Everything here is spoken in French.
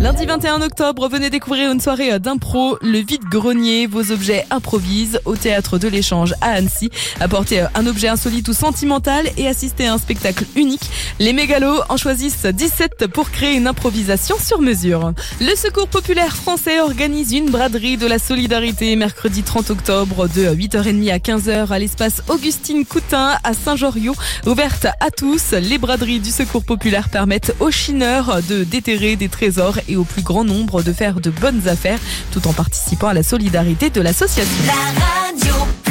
Lundi 21 octobre, venez découvrir une soirée d'impro, le vide-grenier. Vos objets improvisent au théâtre de l'Échange à Annecy. Apportez un objet insolite ou sentimental et assistez à un spectacle unique. Les mégalos en choisissent 17 pour créer une improvisation sur mesure. Le Secours populaire français organise une braderie de la solidarité mercredi 30 octobre de 8h30 à 15h à l'espace Augustine Coutin à Saint-Joriot. Ouverte à tous, les braderies du Secours populaire permettent aux chineurs de déterrer des trésors et au plus grand nombre de faire de bonnes affaires tout en participant à la solidarité de l'association. La radio.